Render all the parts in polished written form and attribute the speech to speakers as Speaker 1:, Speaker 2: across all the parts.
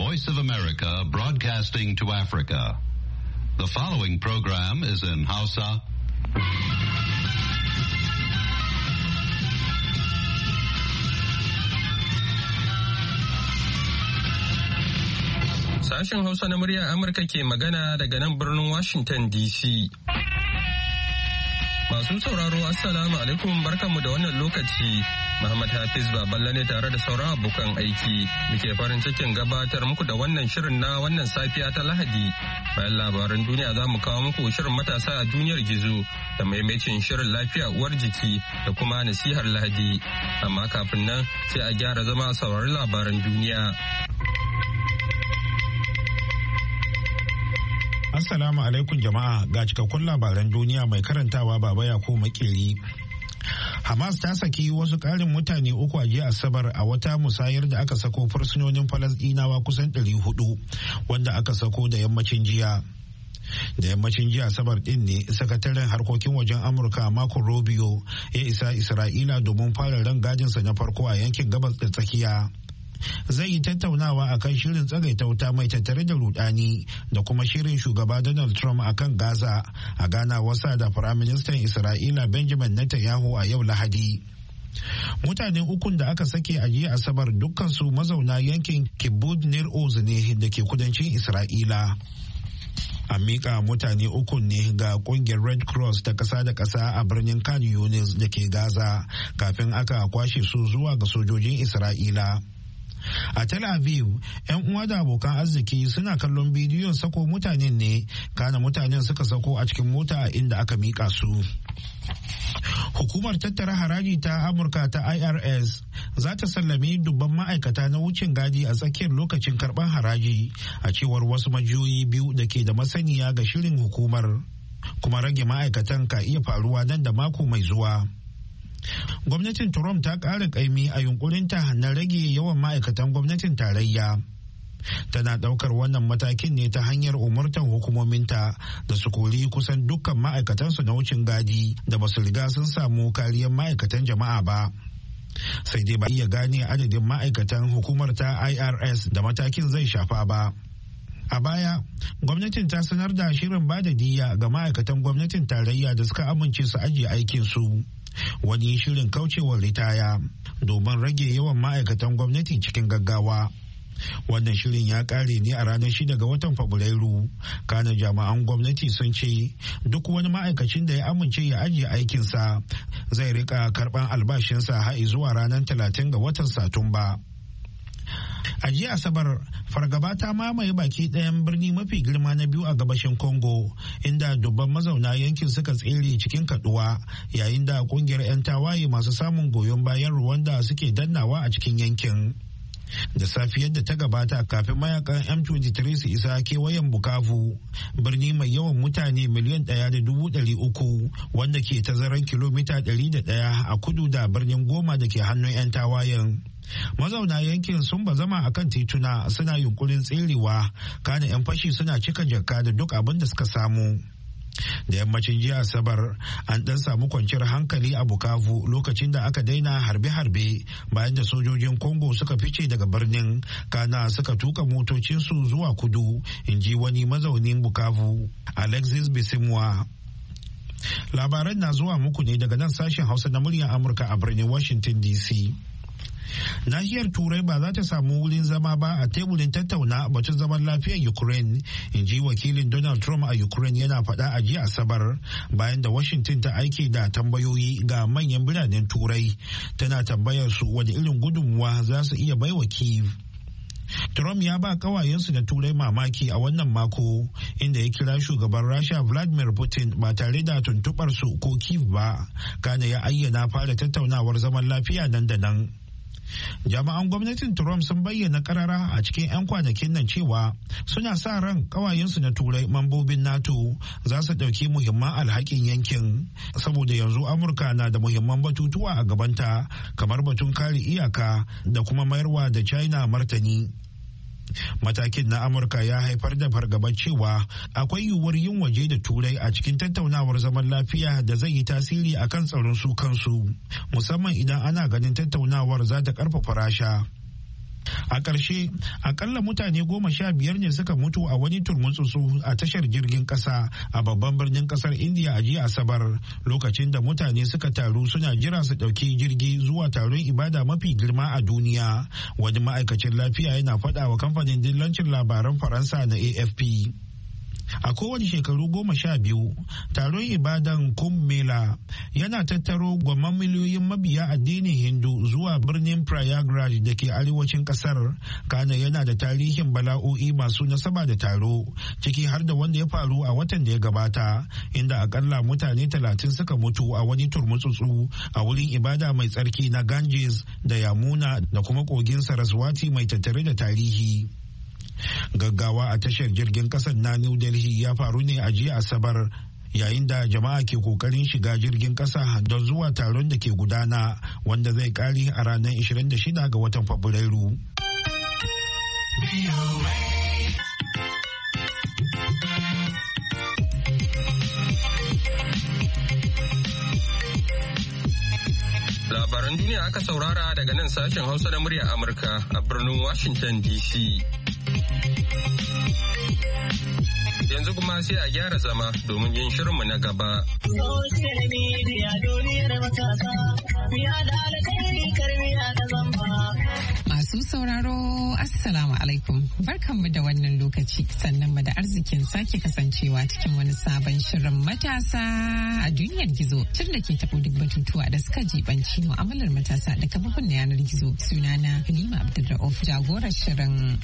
Speaker 1: Voice of America broadcasting to Africa. The following program is in Hausa.
Speaker 2: Sashen Hausa na muryar Amurka ke magana daga nan birnin Washington DC. Masu sauraro Assalamu alaikum barkanmu da wannan lokaci. Muhammad Hafiz Baballe ne tare da sauran abokan aiki. Muke farin cikin gabatar muku da wannan shirin na wannan safiya ta Lahadi. Bayan labaran duniya za mu kawo muku shirin matasa a duniyar gizo da maimacin shirin lafiya uwar jiki da kuma nasihar Lahadi. Amma kafin nan sai a gyara zama a saurari labaran duniya.
Speaker 3: Assalamu alaikum jama'a, ga cikakkun labaran duniya mai karantawa Baba Yakubu Makeri. Hamas ta saki wasu ƙarin mutane uku a jiya Asabar a wata musayar da aka sako fursunonin Falasɗinawa kusan 400 wanda aka sako da yammacin jiya. Da yammacin jiya Asabar din ne sakataren harkokin wajen Amurka Marco Rubio ya isa Isra'ila domin fara rangadinsa na farko a yankin gabas da tsakiya. Zai yi tattaunawa a kan shirin tsagaita wuta mai tattare da rudani da kuma shirin shugaba Donald Trump a kan Gaza a ganawarsa da Firaministan Isra'ila Benjamin Netanyahu a yau Lahadi. Mutane ukun da aka sake a jiya Asabar dukkansu mazauna yankin Kibbutz Nir Oz ne da ke kudancin Isra'ila. A miƙa mutane ukun ne ga ƙungiyar Red Cross ta ƙasa da ƙasa a birnin Khan Yunis da ke Gaza kafin aka kwashe su zuwa ga sojojin Isra'ila. A Tel Aviv, 'yan uwa da abokan arziki suna kallon bidiyon sako mutanen ne, kana mutanen suka sako a cikin mota inda aka mika su. Hukumar tattara haraji ta Amurka ta IRS za ta sallami dubban ma'aikata na wucin gadi a tsakiyar lokacin karɓar haraji, a cewar wasu majiyoyi biyu da ke da masaniya ga shirin hukumar, kuma rage ma'aikatan ka iya faruwa nan da mako mai zuwa. Gwamnatin Trump ta ƙara ƙaimi a yunkurinta na rage yawan ma'aikatan gwamnatin tarayya. Tana ɗaukar wannan matakin ne ta hanyar umurtar hukumominta da su kori kusan dukkan ma'aikatansu na wucin gadi da ba su riga sun samu kariyar ma'aikatan jama'a ba. Sai dai ba iya gane adadin ma'aikatan hukumar ta IRS da matakin zai shafa ba. A baya, gwamnatin ta sanar da shirin bada diyya ga ma'aikatan gwamnatin tarayya da suka amince su ajiye aikinsu. Wani shirin kaucewar ritaya domin rage yawan ma'aikatan gwamnati cikin gaggawa. Wannan shirin ya kare ne a ranar 6 ga watan Fabrairu. Kana jami'an gwamnati sun ce duk wani ma'aikacin da ya amince ya ajiye aikinsa zai rika karban albashinsa har zuwa ranar 30 ga watan Satumba. A jiya Asabar, fargaba ta mamaye baki ɗayan birni mafi girma na biyu a gabashin Congo, inda dubban mazauna yankin suka tsere cikin kaduwa yayin da kungiyar 'yan tawaye masu samun goyon bayan Rwanda suke dannawa a cikin yankin. Da safiyar da ta gabata kafin mayakan M23 su isa kewayen Bukavu, birni mai yawan mutane miliyan 1.300 wanda ke tazaran kilomita 101 a kudu da birnin Goma da ke hannun 'yan tawayen. Mazauna yankin sun bazama a kan tituna suna yunkurin tserewa, kana 'yan fashi suna cika jakka da duk abin da suka samu. Da yammacin jiya Asabar an dan samu kwanciyar hankali a Bukavu lokacin da aka daina harbe-harbe bayan da sojojin Congo suka fice daga birnin, kana suka tuka motocinsu zuwa kudu, in ji wani mazaunin Bukavu, Alexis Bisimwa. Labaran na zuwa muku ne daga nan sashen Hausa na muryar Amurka a birnin Washington DC. Nahiyar Turai ba za ta samu wurin zama ba a teburin tattauna batun zaman lafiyar Ukraine, in ji wakilin Donald Trump a Ukraine yana faɗa a jiya Asabar bayan da Washington ta aiki da tambayoyi ga manyan biranen Turai, tana tambayar su wani irin gudunmuwa za su iya baiwa Kyiv. Trump ya ba kawayensu na Turai mamaki a wannan mako, inda ya kira shugaban Rasha Vladimir Putin ba tare da tuntuɓar su ko Kyiv ba, kana ya ayyana fara tattaunawar zaman lafiya nan da nan. Jami'an gwamnatin Trump sun bayyana karara a cikin 'yan kwanakin nan cewa suna sa ran kawayensu na Turai mambobin NATO za su ɗauki muhimman alhakin yankin, saboda yanzu Amurka na da muhimman batutuwa a gabanta kamar batun kare iyaka da kuma mayarwa da China martani. Matakin na Amurka ya haifar da fargabar cewa akwai yiwuwar yin waje da Turai a cikin tattaunawar zaman lafiya da zai yi tasiri akan tsaron su kansu, musamman idan ana ganin tattaunawar za ta karfafa Rasha. A ƙarshe, akalla mutane 15 ne suka mutu a wani turmutsutsu a tashar jirgin ƙasa a babban birnin ƙasar India a jiya Asabar, lokacin da mutane suka taru suna jira su ɗauki jirgi zuwa taron ibada mafi girma a duniya. Wani ma'aikacin lafiya yana faɗa wa kamfanin dillancin labaran Faransa na AFP. A kowane shekaru 12, taron ibadan Kumbh Mela yana tattaro gwamman miliyoyin mabiya addinin Hindu zuwa birnin Prayagraj da ke arewacin kasar. Kana yana da tarihin bala'o'i masu nasaba da taro, ciki har da wanda ya faru a watan da ya gabata, inda akalla mutane 30 suka mutu a wani turmutsutsu a wurin ibada mai tsarki na Ganges da Yamuna da kuma kogin Saraswati mai tattare da tarihi. Gaggawa a tashar jirgin kasar na New Delhi ya faru ne a jiya Asabar, yayin da jama'a ke kokarin shiga jirgin kasa don zuwa taron da ke gudana, wanda zai kare a ranar 26 ga watan Fabrairu.
Speaker 2: Labaran duniya aka saurara daga nan sashen Hausa na murya Amurka a birnin Washington DC. Yanzu kuma sai a gyara zama domin yin shirinmu na gaba. Social media duniyar matasa, miya da alkhairi karmiya da zamba.
Speaker 4: Masu sauraro, Assalamu alaikum. Barkanmu da wannan lokaci, sannan mu da arzikin sake kasancewa cikin wani sabon shirin matasa a duniyar gizo. Shirin da ke taɓo duk batutuwa da suka jibanci mu'amalar matasa da kafofin na yanar gizo. Sunana Halima Abdulrauf, jagorar shirin.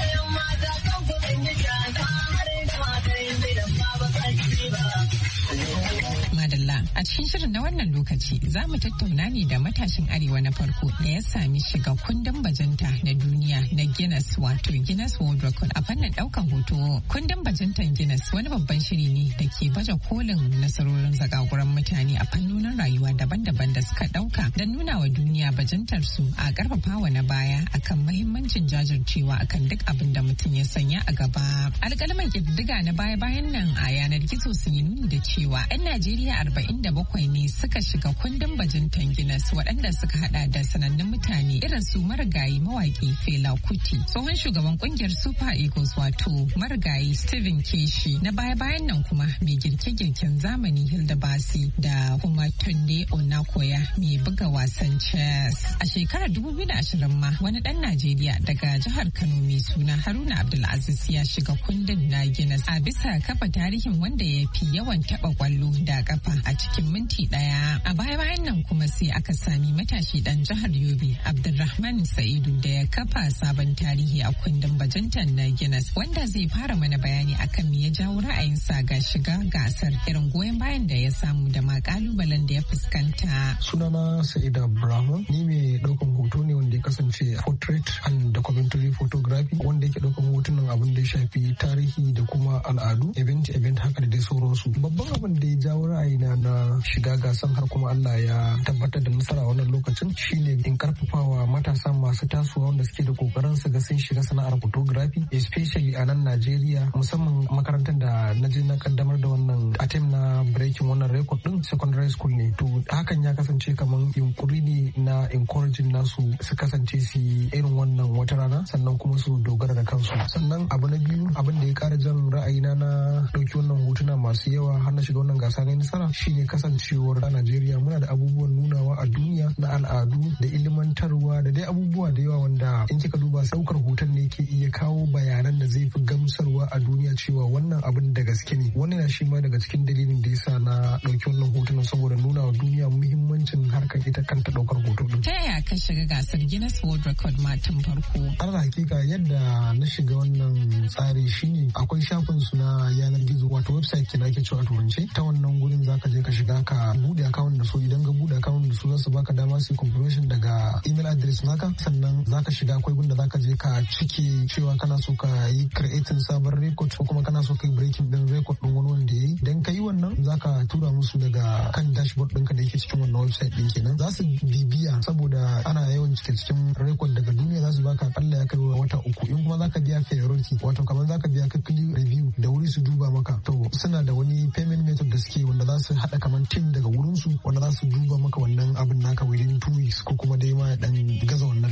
Speaker 4: Madalla, a cikin shirin na wannan lokaci za mu tattauna ne da matashin arewa na farko da ya sami shiga kundin bajinta na duniya na Guinness, wato Guinness World Record a fannin daukan hoto. Kundin bajintan Guinness wani babban shiri ne da ke baje kolin nasarorin zagaguran mutane a fannonin rayuwa daban-daban da suka dauka don nuna wa duniya bajintar su a karfafawa na baya akan mahimmancin jajircewa akan duk abin da mutum ya sanya a gaba. Alƙalman ƙididdiga na baya-bayan nan a yanar gizo sun yi nuni da cewa 'yan Najeriya 47 ne suka shiga kundin bajintan Guinness, waɗanda suka hada da sanannun mutane irin su marigayi mawaki Fela Kuti, tsohon shugaban kungiyar Super Eagles wato marigayi Stephen Keshi, na baya-bayan nan kuma mai girke-girken zamani Hilda Basi da kuma Tunde Onakoya mai buga wasan chess. A shekarar 2020 ma wani ɗan Najeriya daga jihar Kano mai suna Haruna Abdulaziz ya shiga kundin na Guinness a bisa kafa tarihin wanda ya fi yawan taɓa kwallo da kafa a cikin minti ɗaya. A baya-bayan nan kuma sai aka sami matashi ɗan jihar Yobe Abdulrahman Sa'idu da ya kafa sabon tarihi a kundin bajintan na Guinness, wanda zai fara mana bayani akan me ya jawo ra'ayinsa ga shiga gasar, irin goyon bayan da ya samu da ma kalubalen da ya fuskanta.
Speaker 5: Sunana Sa'id Abdulrahman, ni mai ɗaukan hoto ne wanda ya kasance portrait and documentary photography, wanda yake ɗaukan hotunan abin da ya shafi tarihi da kuma al'adu, event haka da dai sauransu. Babban abin da ya jawo ra'ayina na shiga gasan har kuma Allah ya tabbatar da nasara wannan lokacin shine in karfafawa matasa masu tasowa wanda suke da kokarin su ga sun shiga sana'ar photography, especially a nan Najeriya, musamman makarantar da na je na kaddamar da wannan attempt na breaking wannan record din secondary school ne. To hakan ya kasance kaman yunkuri ne na encouraging nasu su kasance su irin wannan wata rana, sannan kuma su dogara da kansu. Sannan abu na biyu, abin da ya kara jan ra'ayina na dauki wannan hotuna masu yawa har na shiga wannan gasa na nasara shine kasancewar a Najeriya muna da abubuwan nunawa a duniya na al'adu da ilimantarwa da dai abubuwa da yawa wanda in kika duba saukar hoton ne ke iya kawo bayanan da zai fi gamsarwa a duniya cewa wannan abin da gaske ne. Wannan na shi ma daga cikin dalilin da yasa na dauki wannan hotunan, saboda nuna wa duniya muhimmancin harkar ita kanta daukar hoto din.
Speaker 4: Ta yaya ka shiga gasar Guinness World Record ma tun farko?
Speaker 5: Har hakika yadda na shiga wannan tsari shine akwai shafin su na yanar gizo, wato website kenan ake cewa a turance. Ta wannan gurin zaka je ka shiga ka bude account da su, idan ka bude account da su za su baka dama su confirmation daga email address naka, sannan zaka shiga akwai gunda zaka je ka cike cewa kana so ka yi creating sabon record ko kuma kana so ka yi breaking din record din wani wanda yayi. Dan ka yi wannan zaka tura musu daga kan dashboard ɗinka da yake cikin wannan website din kenan. Za su bibiya saboda ana yawan cikin record daga duniya, za su baka akalla ya kai wata 3. In kuma zaka biya priority, wato kamar zaka biya ka click review da wuri su duba maka, to suna da wani payment method da suke wanda za su hada kamar team daga wurin su wanda za su duba maka wannan abin naka within 2 weeks ko kuma dai ma dan gaza wannan lokacin.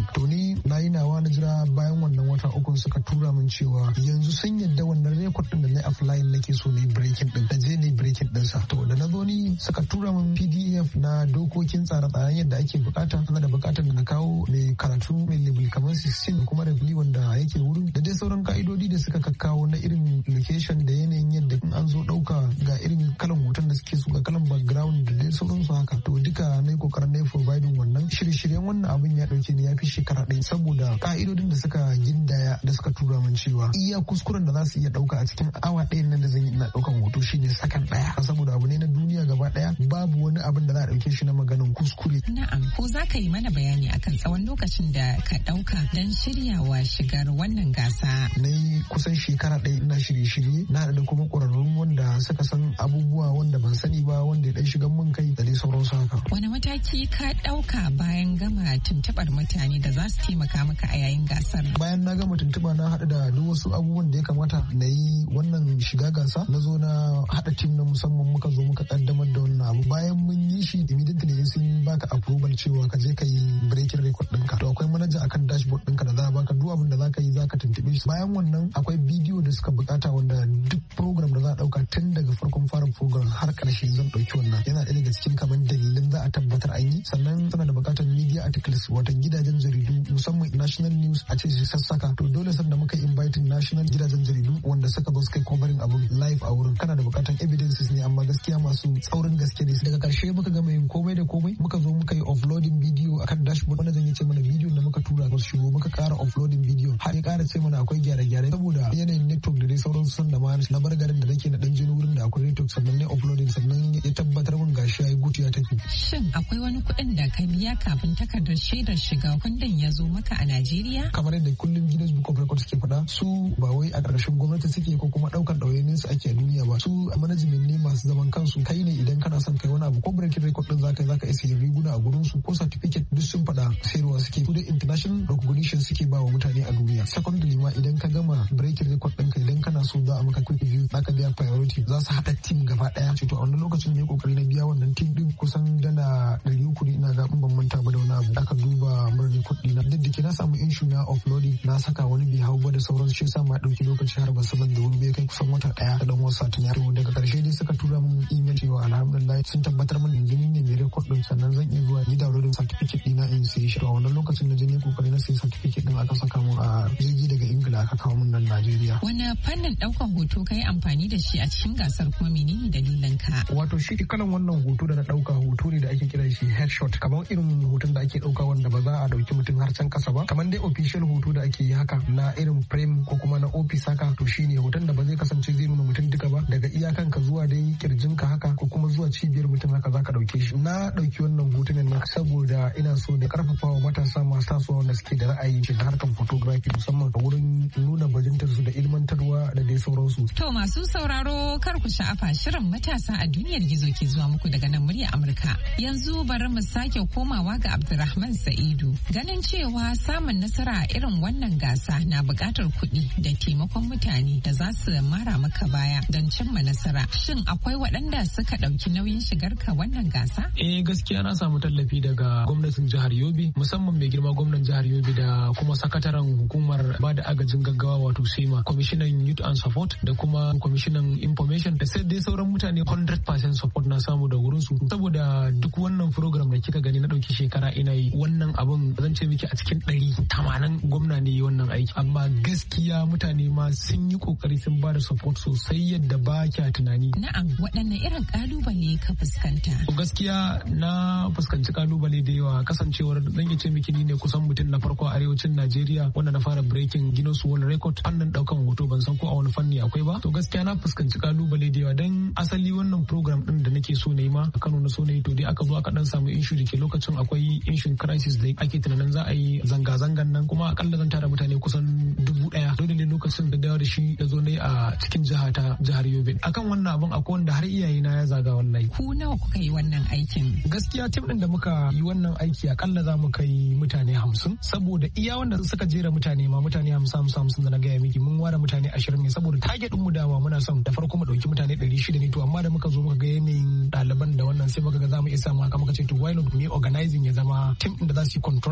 Speaker 5: to ni na yi nawa na jira bayan wannan wata uku suka tura min cewa yanzu sun yadda wannan rekod din da na offline nake so na yi breaking din da je ne breaking din sa. To da na zo ni suka tura min PDF na dokokin tsare-tsaren yadda ake bukata, ana da bukatar da na kawo mai karatu mai level kamar 16 da kuma review wanda yake wurin da dai sauran ka'idodi da suka kakkawo na irin location da yanayin yadda an zo dauka ga irin kalan hoton da suke so ga kalan background da dai sauransu haka. To duka na yi kokarin na yi providing wannan shirye-shiryen wannan abin ya dauke ni ya fi shekara ɗaya saboda ka'idodin da suka gindaya da suka tura min cewa iya kuskuren da za su iya dauka a cikin awa ɗayan nan da zan yi ina daukan hoto shine sakan ɗaya saboda abu ne na duniya gaba ɗaya babu wani abin da za a dauke shi na maganin kuskure.
Speaker 4: Na'am, ko za ka yi mana bayani akan tsawon lokacin da ka dauka don shiryawa shigar wannan gasa?
Speaker 5: Na yi kusan shekara ɗaya ina shirye-shirye na da kuma ƙwararrun wanda suka san abubuwa wanda ban sani ba wanda ya ɗan shigan mun kai da dai sauransu haka.
Speaker 4: Wani mataki ka ɗauka bayan gama tuntuɓar mutane da za su taimaka maka a yayin gasar?
Speaker 5: Bayan na gama tuntuɓa na haɗu da duk wasu abubuwan da ya kamata na yi wannan shiga gasa, na zo na haɗa tim na musamman muka zo muka ƙaddamar da wannan abu. Bayan mun yi shi immediately sun baka approval cewa ka je ka yi breaking record ɗinka. To akwai manaja akan dashboard ɗinka da za a baka duk abin da za ka yi za ka tuntuɓe shi. Bayan wannan akwai bidiyo da suka bukata wanda duk program da za a ɗauka tun daga farkon fara program har ƙarshe zan ɗauki wannan. Yana ɗaya daga cikin kamar dalilin za a tabbatar an yi. Sannan suna da bukatar media articles wata gidajen jaridu musamman national news a ce su sassaka. To dole sanda muka inviting national gidajen jaridu wanda suka zo suka yi covering abun live a wurin. Kana da bukatar evidences ne amma gaskiya masu tsaurin gaske ne. Daga ƙarshe muka gama yin komai da komai muka zo muka yi offloading video akan dashboard wanda zan yi ce mana bidiyon da muka tura su shigo muka ƙara offloading video har ya ƙara ce mana akwai gyare-gyare saboda yanayin network da dai sauransu sun da ma na bar garin da nake na ɗan jini wurin da akwai network sannan ne offloading sannan ya tabbatar min gashi yayi gutu ya tafi.
Speaker 4: Shin akwai wani kuɗin da ka biya kafin takardar shaidar shiga kundin ya zo maka a Najeriya?
Speaker 5: Kamar yadda kullum Guinness Book of Records ke faɗa su ba wai a ƙarshen gwamnati suke ko kuma ɗaukar ɗauyenin su ake a duniya ba. Su management ne masu zaman kansu. Kai ne idan kana son kai wani abu ko breaking record din zaka iya sayi riguna a gurin su ko certificate duk sun faɗa sayarwa suke. Su da international recognition suke ba wa mutane a duniya. Secondly ma idan ka gama breaking record ɗinka idan kana so za a maka quick review zaka biya priority za su haɗa team gaba ɗaya. To a wannan lokacin ne kokari na biya wannan team din kusan dala 300 ne ina ga ban manta ba da wani abu. Aka duba mun record ɗina duk da ke na samu issue na offloading na saka wani bai hau ba da sauransu shi yasa ma ɗauki lokaci har ba saban da wuri bai kai kusan wata ɗaya da dan wasu satin. To daga ƙarshe dai suka tura mun email cewa alhamdulillah sun tabbatar min yanzu ne mai record din sannan zan iya zuwa ni downloading certificate ɗina in sai shi. To a wannan lokacin na je ne kokari na sai certificate din aka saka mun a jirgi daga Ingila aka kawo mun nan Najeriya.
Speaker 4: Wani fannin ɗaukan hoto ka yi amfani da shi a cikin gasar kuma menene dalilan ka?
Speaker 5: Wato shi kalan wannan hoto da na ɗauka hoto ne da ake kira shi headshot kamar irin hoton da ake ɗauka wanda ba za a ɗauki mutum har can kasa ba kamar dai official hoto da ake yi haka na irin frame ko kuma na office haka. To shine hoton da ba zai kasance zai nuna mutum duka ba daga iyakan ka zuwa dai kirjinka haka ko kuma zuwa cibiyar mutum haka zaka ɗauke shi. Na ɗauki wannan hotunan nan saboda ina so da karfafa wa matasa masu tasowa wanda suke da ra'ayi shiga harkar photography musamman a wurin nuna bajintar su da ilmantarwa da dai sauransu.
Speaker 4: To masu sauraro kar ku sha'afa shirin matasa a duniyar gizo ke zuwa muku daga nan murya Amurka. Yanzu bari mu sake komawa ga Abdulrahman Sa'idu. Ganin cewa samun nasara a irin wannan gasa na buƙatar kuɗi da taimakon mutane da za su mara maka baya don cimma nasara. Shin akwai waɗanda suka ɗauki nauyin shigar ka wannan gasa?
Speaker 6: Gaskiya na samu tallafi daga gwamnatin jihar Yobe musamman mai girma gwamnan jihar Yobe da kuma sakataren hukumar ba da agajin gaggawa wato SEMA, kwamishinan Youth and Support da kuma kwamishinan Information da sai dai sauran mutane 100% support na samu da wurin su saboda duk wannan program da kika gani na ɗauki shekara ina yi wannan abun zan ce miki a cikin 180 gwamna ne wannan aiki amma gaskiya mutane ma sun yi kokari sun ba da support sosai yadda ba kya tunani.
Speaker 4: Na'am, waɗanne irin kalubale ka fuskanta?
Speaker 6: Gaskiya na fuskanci kalubale da yawa kasancewar zan iya ce miki ni ne kusan mutum na farko a arewacin Najeriya wanda na fara breaking Guinness World Record fannin daukan hoto ban san ko a wani fanni akwai ba. To gaskiya na fuskanci kalubale da yawa dan asali wannan program din da nake so na yi ma a Kano na so na yi to dai aka zo aka dan samu issue da ke lokacin akwai issue crisis da ake tunanin za a yi zanga-zangan nan kuma akalla zan tara mutane kusan 1,000 dole ne lokacin da dawo da shi da zo na yi a cikin jihar Yobe. Akan wannan abun akwai wanda har iyaye na ya zaga wallahi.
Speaker 4: Ku nawa kuka yi wannan aikin?
Speaker 6: Gaskiya tim din da muka yi wannan aiki akalla za mu kai mutane 50 saboda iya wanda suka jera mutane ma mutane 50 da na gaya miki mun ware mutane 20 ne saboda target din mu dama muna son da farko mu dauki mutane 600 ne to amma da muka zo muka ga yanayin ɗaliban da wannan sai muka ga za mu iya samu haka muka ce to why not me organizing ya zama tim din da za su yi control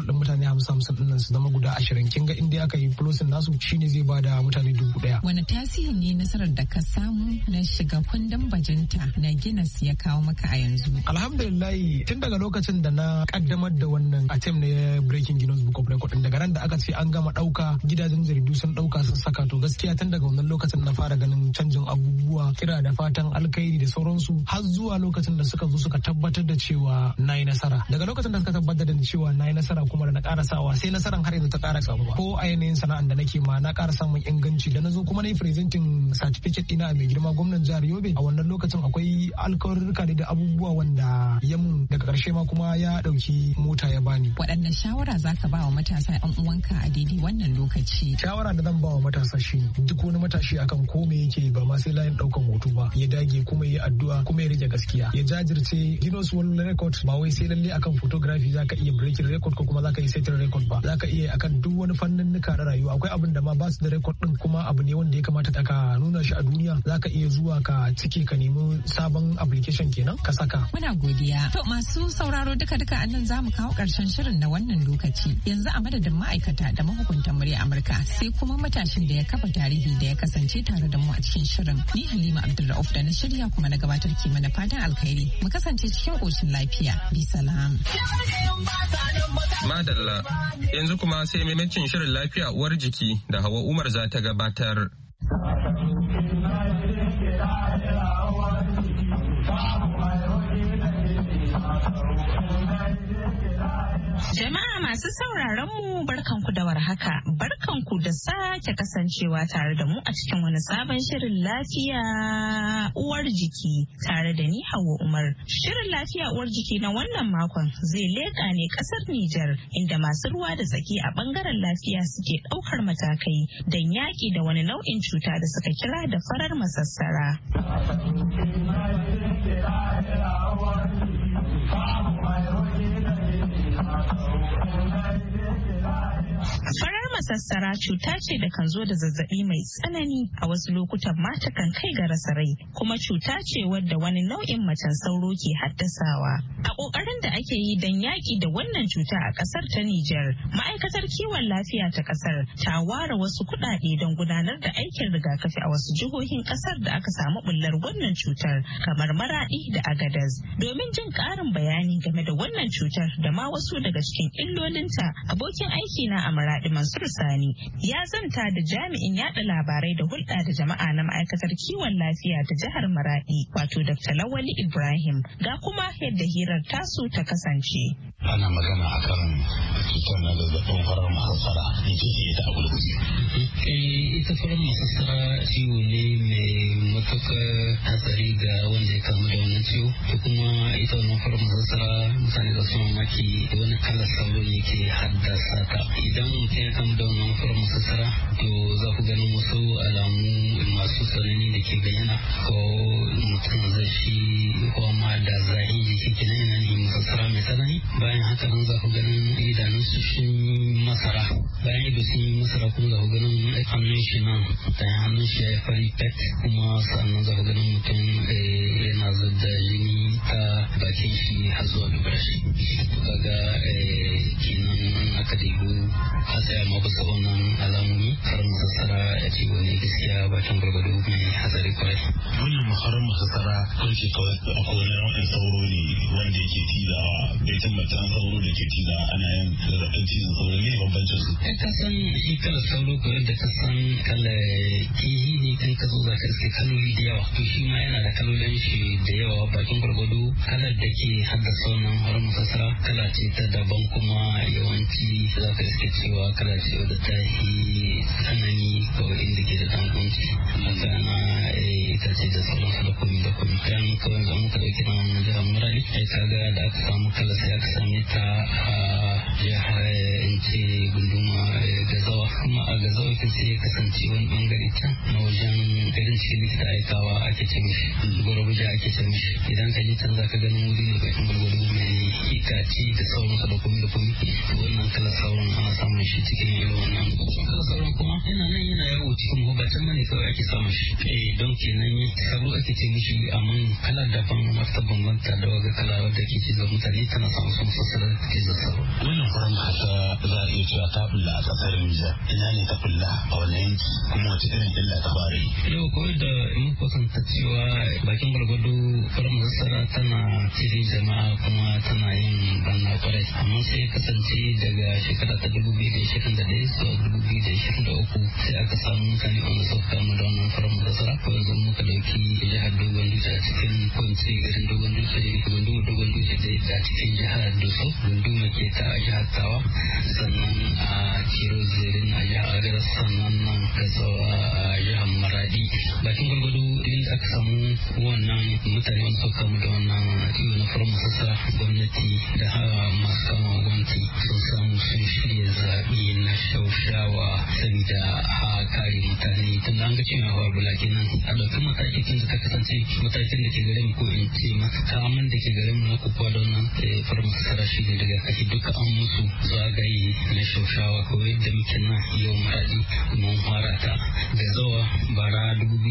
Speaker 6: din mutane 50 din nan su zama guda 20 kin ga inda aka yi plusin nasu shine zai bada mutane 1000.
Speaker 4: Wani tasiri ne nasarar da ka samu na shiga kundin bajinta na Guinness ya kawo maka a yanzu?
Speaker 6: Alhamdulillah tun daga lokacin da na kaddamar da wannan attempt na Breaking Guinness Book of Record daga ran da aka ce an gama dauka gidajen jaridu sun dauka sun saka to gaskiya tun daga wannan lokacin na fara ganin canjin abubuwa kira da fatan alkhairi da sauransu har zuwa lokacin da suka zo suka tabbatar da cewa na yi nasara. Daga lokacin da suka tabbatar da cewa na yi nasara kuma da na ƙara sawa sai nasaran har yanzu ta ƙara karuwa. Ko a yanayin sana'an da nake ma na ƙara samun inganci da na zo kuma na yi presenting certificate ɗina a mai girma gwamnan jihar Yobe. A wannan lokacin akwai alkawarurruka da abubuwa wanda ya mun daga ƙarshe ma kuma ya ɗauki mota ya bani.
Speaker 4: Waɗanne shawara za ka ba wa matasa 'yan uwanka a daidai wannan lokaci?
Speaker 6: Shawara da zan ba wa matasa shi duk wani matashi akan ko me yake ba ma sai layin ɗaukan hoto ba ya dage kuma ya addu'a kuma ya rike gaskiya ya jajirce. Guinness World Record ba wai sai lalle akan photography zaka iya breaking record ko kuma zaka iya setting record ba, zaka iya akan duk wani fannin nuka na rayuwa. Akwai abin da ma ba su da record din kuma abu ne wanda ya kamata ka nuna shi a duniya, zaka iya zuwa ka cike ka nemi sabon application kenan ka saka.
Speaker 4: Muna godiya. To masu sauraro duka annan zamu kawo karshen shirin na wannan lokaci. Yanzu a madadin ma'aikata da mahukuntan murya Amurka sai kuma matashin da ya kafa tarihi da ya kasance tare da mu a cikin shirin. Ni Halima Abdulrauf da na shirya kuma na gabatar ki mana fatan alkhairi. Mu kasance cikin koshin lafiya. Bi salam.
Speaker 2: Madalla. Yanzu kuma sai maimacin shirin lafiya uwar jiki da Hawa Umar za ta gabatar.
Speaker 7: Jama'a masu sauraron mu barkanku da warhaka, barkanku da sake kasancewa tare da mu a cikin wani sabon shirin lafiya uwar jiki tare da ni Hauwa Umar. Shirin lafiya uwar jiki na wannan makon zai leƙa ne ƙasar Nijar inda masu ruwa da tsaki a ɓangaren lafiya suke ɗaukar matakai don yaƙi da wani nau'in cuta da suka kira da farar masassara. Farar masassara cuta ce da kan zo da zazzabi mai tsanani, a wasu lokutan ma ta kan kai ga rasa rai, kuma cuta ce wadda wani nau'in macen sauro ke haddasawa. A ƙoƙarin da ake yi don yaƙi da wannan cuta a ƙasar ta Nijar, ma'aikatar kiwon lafiya ta ƙasar ta ware wasu kuɗaɗe don gudanar da aikin rigakafi a wasu jihohin ƙasar da aka samu ɓullar wannan cutar kamar Maraɗi da Agadez. Domin jin ƙarin bayani game da wannan cutar da ma wasu daga cikin illolinta, abokin aiki na a Maraɗi Mansur Sani ya zanta da jami'in yaɗa labarai da hulɗa da jama'a na ma'aikatar kiwon lafiya ta jihar Maraɗi, wato Dr. Lawali Ibrahim, ga kuma yadda hirar tasu ta kasance.
Speaker 8: Ana magana akan cutar na zazzabin farar masassara, ne ce ita a gulguzi.
Speaker 9: Ita farar masassara ciwo ne mai matuƙar hatsari ga wanda ya kamu da wannan ciwo, ko kuma ita wannan farar masassara mutane da su mamaki wani kalar sauro ne ke haddasa ta. Idan mutum ya kamu da wannan farar masassara to za ku ganin wasu alamu masu tsanani da ke bayyana, ko mutum zai shi ko ma da zahin jiki kenan yana yin masassara mai tsanani. Bayan haka nan za ku ganin idanun su sun masara, bayan ido sun yi masara kuma za ku ganin hannun shi nan da hannun shi ya fari pet, kuma sannan za ku ganin mutum yana zubda jini ta bakin shi har zuwa dubar shi. Kaga kenan aka dibu a tsaya ma bisa wannan alamomi farar masassara ya ce wani gaskiya bakin gwargwado mai hatsari kwarai.
Speaker 8: Wannan farar masassara kun ce kawai akwai wani nau'in sauro ne wanda yake tizawa, baitin macen sauro da ke tizawa ana yin zazzabin cizon sauro ne bambancin su.
Speaker 9: Ka san shi kalar sauro ko yadda ka san kalar kihi ne, kan ka zo za ka iske kaloli da yawa, to shi ma yana da kalolin shi da yawa bakin gwargwado. Kalar da ke haddasa wannan farar masassara kala ce ta daban, kuma yawanci za ka iske cewa kala ce wadda ta yi tsanani kawai inda ke da dangunci haka na ita ce da sauransu da komi da komi. Yan kawai da muka ɗauki na wannan jihar Murali, kaga da aka samu kala sai aka same ta a jihar in ce gunduma Gazawa, kuma a Gazawa lokacin sai ya kasance wani bangare can na wajen garin cikin likita aikawa ake ce mishi gwarabuja ake ce mishi idan ka je can za ka ganin wuri ne bakin gwargwado mai itaci da sauransu da komi wannan kalar sauran ana samun shi cikin irin wannan kalar sauran kuma yana yawo cikin mabatan mane kawai ake samun shi don kenan sauro ake ce mishi amma kalar daban wata bambanta da waga kala wadda ke cizon mutane tana samun sun sassarar cizon sauro.
Speaker 8: Wannan faran hasa za a iya cewa ta bulla a kasar Nijar ina ne ta bulla a wani yanki kuma wace irin illa ta fara yi.
Speaker 9: Yau kawai da mun kwatanta cewa bakin gwargwado faran hassara tana cikin jama'a kuma tana yin banna kwarai amma sai kasance daga shekara ta 2021 zuwa 2023 sai aka samu mutane wanda suka kamu da wannan faran hassara ko yanzu muka dauki jihar Dogon Dutse a cikin kwanci garin Dogon Dutse gundumar Dogon Dutse da a cikin jihar Doso gundumar ke ta a jihar Tawa sannan a Kiro Zerin a jihar Agadez sannan nan Gazawa a jihar Maradi bakin gwargwado inda aka samu wannan mutane wanda suka kamu da wannan ciwo na faran hassara gwamnati da masu kama gwamnati sun samu sun shirya zaɓe na shaushawa saboda a kare mutane tun an ga cewa hawa bula kenan a ɗauki matakin da ta kasance matakin da ke garin ko in ce makaman da ke garin na kukuwa da wannan faran hassara shi ne daga kashi duka an musu zagaye na shaushawa ko yadda muke nan yau maradi mun fara ta da zawa bara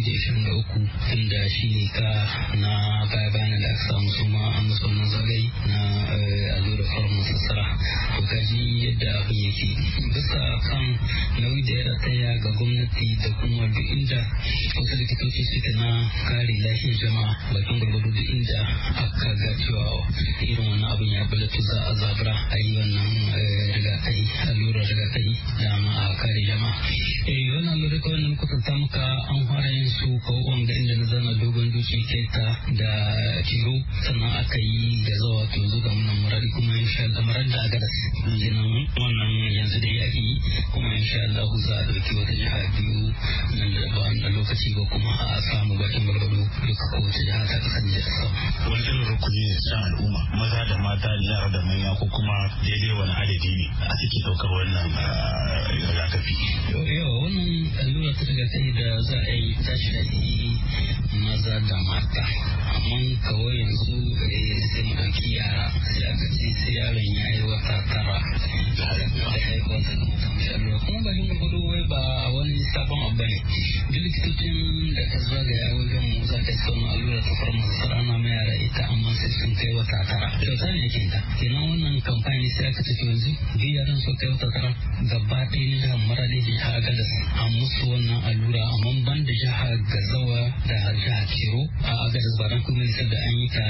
Speaker 9: 2023 tunda shi ne ka na baya-bayan da aka samu su ma an musu wannan zagaye na allura faran hassara to kaji yadda abin yake bisa kan nauyi da ya rataya ga gwamnati da kuma duk inda wasu likitoci suke na kare lafiyar jama'a bakin gwargwado duk inda aka ga cewa irin wannan abin ya balatu za a zabura a yi wannan rigakafi allurar rigakafi da ma a kare jama'a wannan allurar kawai na kwatanta muka an fara yin su kawo wanda inda na zana Dogon Dutse keta da Kiro sannan aka yi da zawa to yanzu ga munan marari kuma insha Allah marar da Agadez kenan wannan yanzu da ake yi kuma insha Allah za a dauki wata jiha biyu nan da ba a lokaci ba kuma a samu bakin gwargwado duka kowace jiha ta kasance da sama.
Speaker 8: Wani irin rukuni ne san al'umma maza da mata yara da manya ko kuma daidai wani adadi ne a cikin ɗaukar wannan rigakafi.
Speaker 9: Yawa wannan allura ta rigakafi da za a yi ta shafi maza da mata amma kawai yanzu sai mu ɗauki yara sai aka ce sai yaron ya yi wata tara da haihuwa ta allura kuma bakin gwargwado wai ba wani sabon abu ne duk likitocin da ka zagaya wajen mu za ka iska wani allura ta faran hassara na ma yara ita amma sai sun kai wata tara kyauta ne yake ta kenan wannan kamfani sai aka tafi yanzu duk yaran su kai wata tara gaba ɗaya ne jihar Maradi da jihar Agadez a musu wannan allura amma ban da jihar Gazawa da jihar Kiro a Agadez ba dan kuma nisar da an yi ta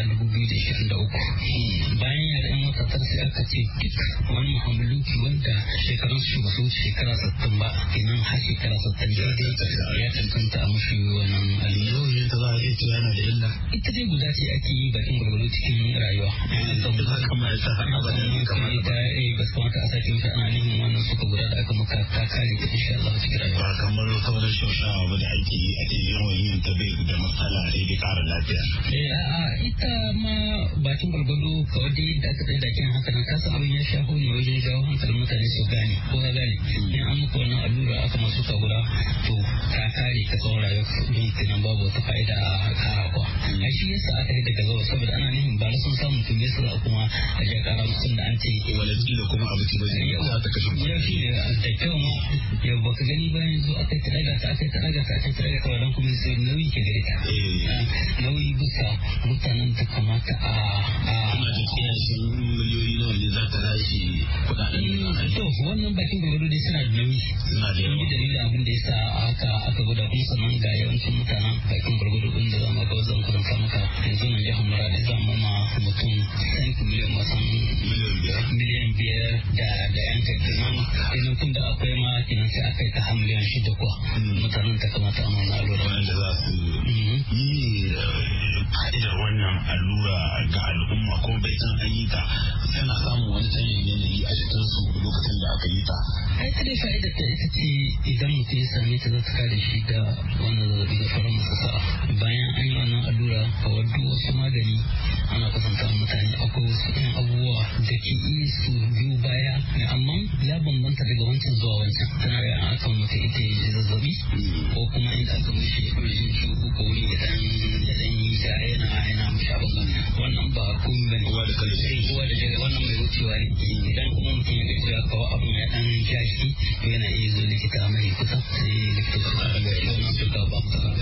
Speaker 9: 2023 bayan yara yan wata tara sai aka ce duk wani muhammuluki wanda shekarun su ba su shekara 60 ba kenan har shekara 60 ya tantanta a mushi wannan allura
Speaker 8: ta za a iya cewa yana da illa
Speaker 9: ita dai guda ce ake yi bakin gwargwado cikin rayuwa
Speaker 8: saboda haka ma ita har abada ne kamar
Speaker 9: ita ba su kamata a sake mata ana nufin wannan suka guda da aka maka ta kare ta insha Allah cikin rayuwa
Speaker 8: ba kamar sauran shaushawa ba da ake yi ake yawan yin ta bai da matsala sai dai ƙara lafiya
Speaker 9: ita ma bakin gwargwado kawai dai da aka tsaye da kin haka nan kasa abin ya shaho ne wajen jawo hankalin mutane su gane ko ka gane in an muku wannan allura aka masu ka guda to ka kare ka tsawon rayuwa don kenan babu wata fa'ida a kara kwa a shi yasa aka yi daga zawa saboda ana nufin ba na sun samun tun yasa za kuma a ja kara mutum da an ce
Speaker 8: wala kila kuma abu ce ba zai yau ta kashe
Speaker 9: ya shi ne da kyau ma yau baka gani ba yanzu aka yi ta daga ta kawai don kuma sai nauyi ke gare ta nauyi bisa mutanen ta kamata a
Speaker 8: kuma da kiyashin miliyoyi nawa ne za ta lashe kuɗaɗen
Speaker 9: to wannan bakin gwargwado dai suna da nauyi
Speaker 8: suna da yawa
Speaker 9: dalilin abin da yasa aka gwada kuma sannan ga yawancin mutanen bakin gwargwado din da zama ga zan kudin maka yanzu nan jihar Maradi za mu ma mutum 5 miliyan masan miliyan 5 da yan kai kenan tun da akwai ma kenan sai aka yi ta miliyan 6 kuwa mutanen ta kamata a mana allura
Speaker 8: wanda za su yi fa'idar wannan allura ga al'umma ko bai san an yi ta yana samun wani canjin yanayi a jikinsu lokacin da aka yi ta
Speaker 9: ai ta dai fa'idar ta ita ce idan mutum ya same ta za ta kare shi da wannan zazzabi da faran masa bayan an yi wannan allura a wadda wasu magani ana kusanta mutane akwai wasu yan abubuwa da ke iya su biyu baya amma ya bambanta daga wancan zuwa wancan. Tana ga an aka mutu ita ya zazzabi ko kuma inda aka mishi kurjin ciwo ko wuri ya dan yi ta yana mishi abin wannan ba komai bane. Kowa da kalli kowa da daga wannan mai wucewa ne. Idan kuma mutum ya gaji ya kawo abin ya dan jashi to yana iya zo likita mai kusa sai likita su kara ga wannan suka ba mu ta.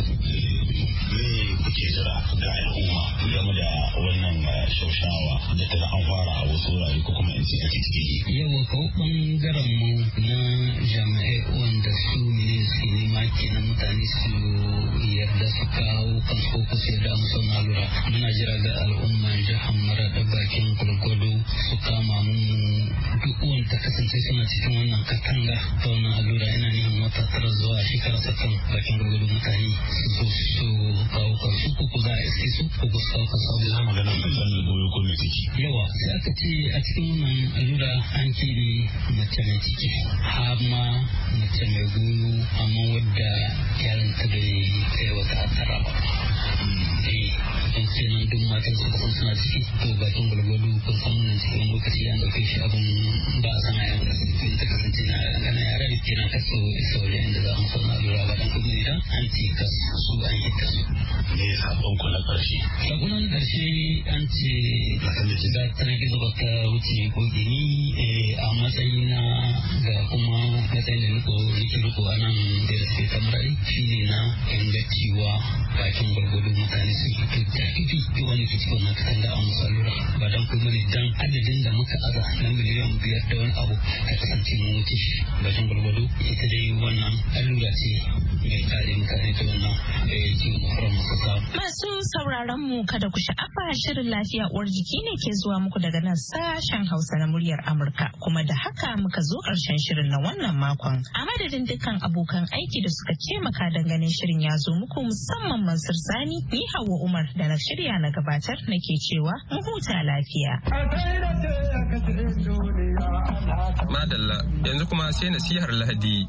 Speaker 8: Kuke jira ga al'umma game da wannan shaushawa da ta an fara a wasu wurare ko kuma in ce ake ciki.
Speaker 9: Yawa ko bangaren mu na jami'ai wanda su ne su nema kenan mutane su yarda su kawo kansu ko su yarda musu na lura. Muna jira ga al'umma jihar Maradi bakin gwargwado su kama mu duk wanda kasance suna cikin wannan katanga ta wannan allura ina neman wata tara zuwa shekara sakan bakin gwargwado mutane su kawo kansu ko za a iske su ko su kawo kansu.
Speaker 8: Ina magana a kan goyo ko mai ciki.
Speaker 9: Yawa sai aka ce a cikin wannan allura an keɓe mace mai ciki har ma mace mai goyo amma wadda yaranta bai kai wata tara ba. Don sai nan duk matan su kasan suna ciki to bakin gwargwado kun san wannan cikin lokaci an dauke shi abin ba a sana yawan kasance ta kasance na gana yara da kenan kaso isa wajen inda za mu sauna lura ba dan kuma idan an ce su an hita su.
Speaker 8: Me ya sabon ku na ƙarshe?
Speaker 9: Sabon na ƙarshe an ce ga tana gizo ba ta wuce ko gini a matsayina ga kuma matsayin da nake riko a nan da suke tambayi shi ne na yanga cewa bakin gwargwado mutane su yi to da wani ke cikin wannan katanga a musallura ba dan kuma ne dan adadin da muka aza na miliyan 5 da wani abu ta kasance mun wuce shi bakin gwargwado ita dai wannan allura ce mai kare mutane ta wannan ciwon mafarar makasa.
Speaker 7: Masu sauraron mu kada ku sha'afa shirin lafiya uwar jiki ne ke zuwa muku daga nan sashen Hausa na muryar Amurka kuma da haka muka zo ƙarshen shirin na wannan makon. A madadin dukkan abokan aiki da suka taimaka don ganin shirin ya zo muku musamman Mansur Sani ni Hauwa Umar da na shirya na gabatar nake cewa mu huta lafiya.
Speaker 2: Madalla yanzu kuma sai nasihar Lahadi.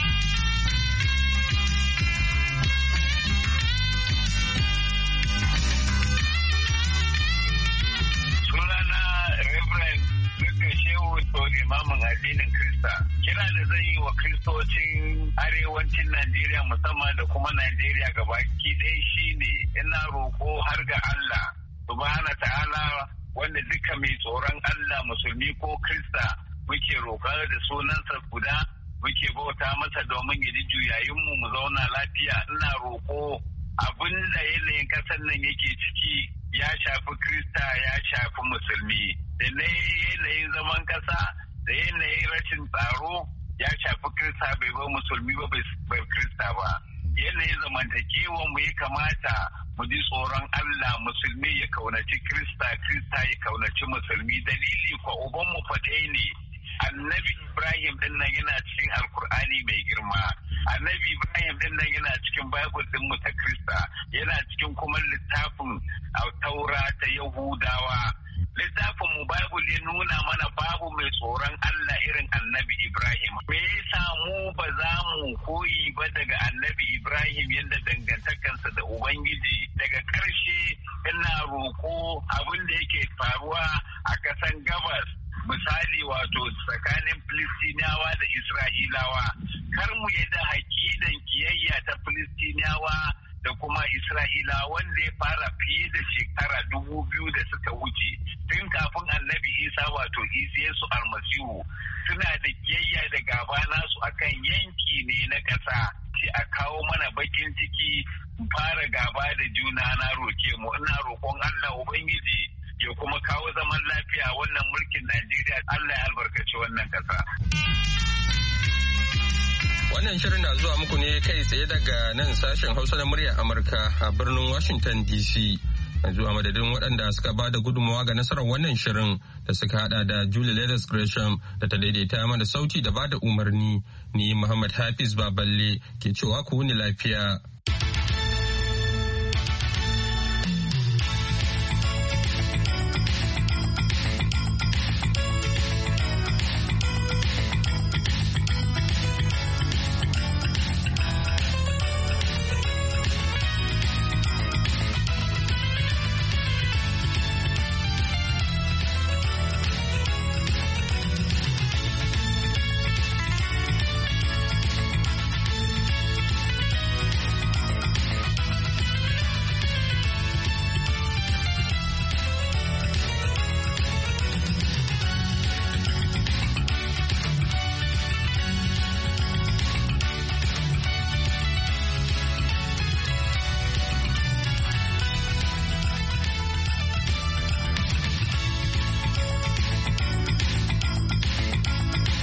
Speaker 10: Imamin addinin Krista. Kira da zan yi wa Kristocin arewacin Najeriya musamman da kuma Najeriya gabaki ɗaya shine ina roƙo har ga Allah subhanahu ta'ala wanda duka mai tsoron Allah musulmi ko Krista muke roƙa da sunansa guda muke bauta masa domin ya ji juyayinmu mu zauna lafiya. Ina roƙo abin da yanayin ƙasar nan yake ciki ya shafi Krista ya shafi musulmi da yanayin zaman ƙasa da yanayin rashin tsaro ya shafi Krista bai ba musulmi ba bai Krista ba. Yanayin zamantakewa mu ya kamata mu ji tsoron Allah musulmi ya kaunaci Krista ya kaunaci musulmi. Dalili kwa ubanmu faɗe ne. Annabi Ibrahim din nan yana cikin Alkur'ani mai girma. Annabi Ibrahim din nan yana cikin Bible din mu ta Krista. Yana cikin kuma littafin Taura ta Yahudawa. Littafin mu Bible ya nuna mana babu mai tsoron Allah irin Annabi Ibrahim. Me yasa mu ba za mu koyi ba daga Annabi Ibrahim yadda dangantakansa da Ubangiji? Daga ƙarshe ina roƙo abin da yake faruwa a ƙasan gabas. Misali wato tsakanin Filistinawa da Isra'ilawa, kar mu yadda hakidan kiyayya ta Filistinawa da kuma Isra'ila wanda ya fara fiye da shekara 2000 da suka wuce tun kafin Annabi Isa wato Yesu almasihu suna da kiyayya da gaba nasu akan yanki ne na ƙasa. A kawo mana bakin ciki fara gaba da juna na roke mu ina roƙon Allah Ubangiji ya kuma kawo zaman lafiya wannan mulkin Najeriya. Allah ya albarkaci wannan ƙasa.
Speaker 2: Wannan shirin na zuwa muku ne kai tsaye daga nan sashen Hausa na muryar Amurka a birnin Washington DC. Yanzu a madadin waɗanda suka ba da gudunmawa ga nasarar wannan shirin da suka hada da Julie Leathers Gresham da ta daidaita mana sauti da ba da umarni. Ni Muhammad Hafiz Baballe ke cewa ku wuni lafiya.